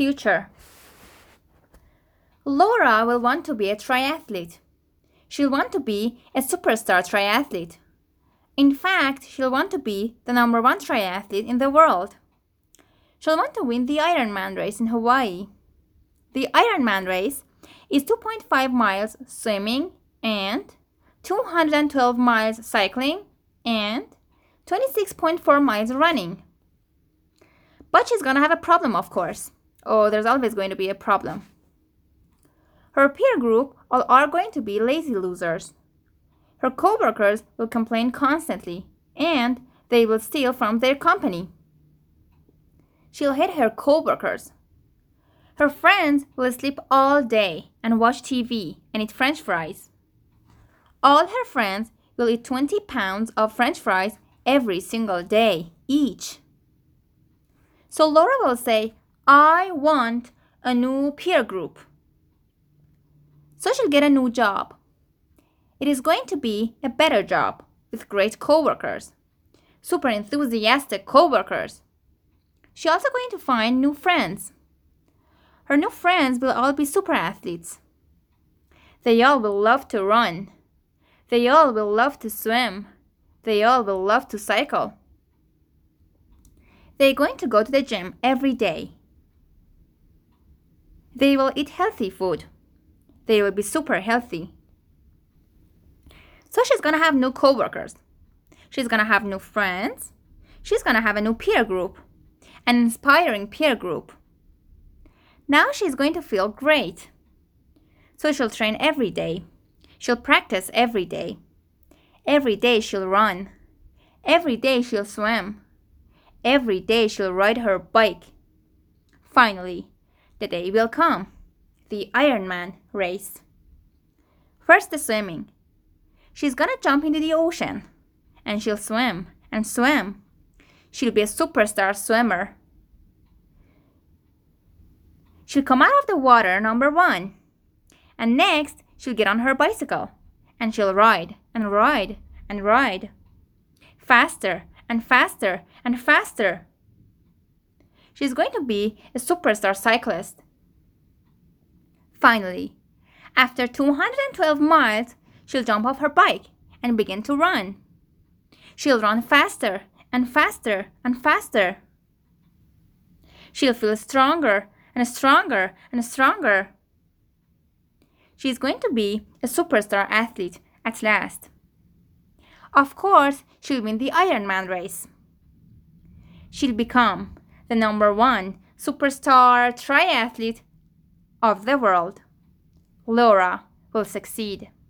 future. Laura will want to be a triathlete. She'll want to be a superstar triathlete. In fact, she'll want to be the #1 triathlete in the world. She'll want to win the Ironman race in Hawaii. The Ironman race is 2.5 miles swimming and 212 miles cycling and 26.4 miles running. But she's gonna have a problem, of course. Oh, there's always going to be a problem. Her peer group all are going to be lazy losers. Her co-workers will complain constantly, and they will steal from their company. She'll hate her co-workers. Her friends will sleep all day and watch TV and eat French fries. All her friends will eat 20 pounds of French fries every single day, each. So Laura will say, I want a new peer group. So she'll get a new job. It is going to be a better job with great co-workers, super enthusiastic co-workers. She's also going to find new friends. Her new friends will all be super athletes. They all will love to run. They all will love to swim. They all will love to cycle. They're going to go to the gym every day. They will eat healthy food. They will be super healthy. So she's going to have new co-workers. She's going to have new friends. She's going to have a new peer group, an inspiring peer group. Now she's going to feel great. So she'll train every day. She'll practice every day. Every day she'll run. Every day she'll swim. Every day she'll ride her bike. Finally, the day will come. The Ironman race. First, the swimming. She's gonna jump into the ocean. And she'll swim and swim. She'll be a superstar swimmer. She'll come out of the water #1. And next, she'll get on her bicycle. And she'll ride and ride and ride. Faster and faster and faster. She's going to be a superstar cyclist. Finally, after 212 miles, she'll jump off her bike and begin to run. She'll run faster and faster and faster. She'll feel stronger and stronger and stronger. She's going to be a superstar athlete at last. Of course, she'll win the Ironman race. She'll become the #1 superstar triathlete of the world. Laura will succeed.